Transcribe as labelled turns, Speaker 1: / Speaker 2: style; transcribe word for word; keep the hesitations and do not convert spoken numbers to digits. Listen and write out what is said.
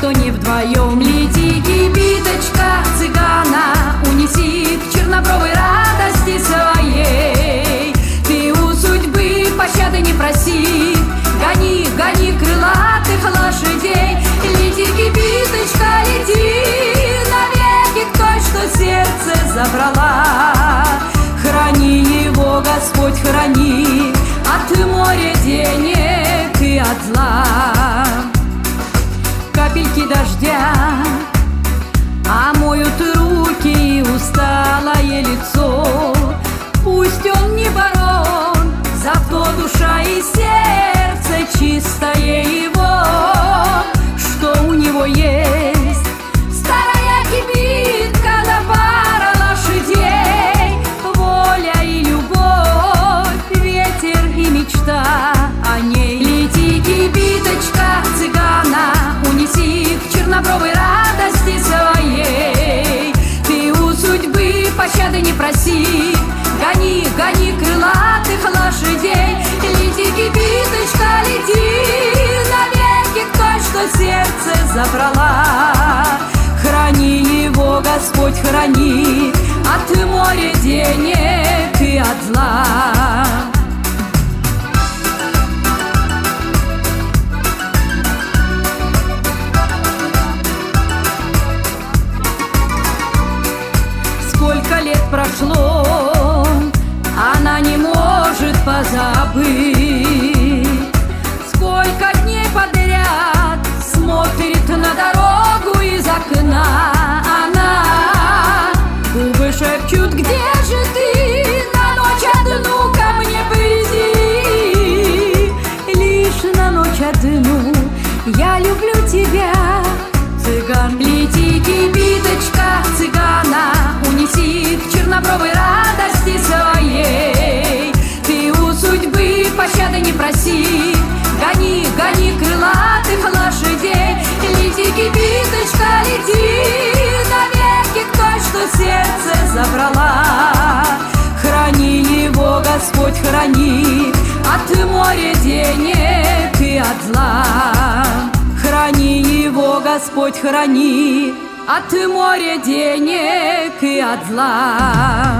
Speaker 1: что не вдвоем. Лети, кибиточка цыгана, унеси к чернобровой радости своей. Ты у судьбы пощады не проси, гони, гони крылатых лошадей. Лети, кибиточка, лети навеки к той, что сердце забрала. Храни его, Господь, храни от моря денег и от зла. Капельки дождя омоют руки и усталое лицо. Пусть он не барон, зато душа и сердце чистое его. Что у него есть? Старая кибитка да пара лошадей, воля и любовь, ветер и мечта о ней. Лети, кибиточка цыгана, унеси к чернобровой радости своей. Ты у судьбы пощады не проси, гони, гони крылатых лошадей. Лети, кибиточка, лети навеки к той, что сердце забрала. Храни его, Господь, храни от моря денег и от зла. Сколько лет прошло, она не может позабыть. Сколько дней подряд смотрит на дорогу из окна. Она, губы шепчут, где же ты? На ночь одну ко мне приди. Лишь на ночь одну я люблю тебя, цыган. Лети, кибиточка цыгана, унеси к чернобровой радости своей. Ты у судьбы пощады не проси, гони, гони крылатых лошадей. Лети, кибиточка, лети навеки к той, что сердце забрала. Храни его, Господь, храни от моря денег и от зла. Храни его, Господь, храни от моря денег и от зла.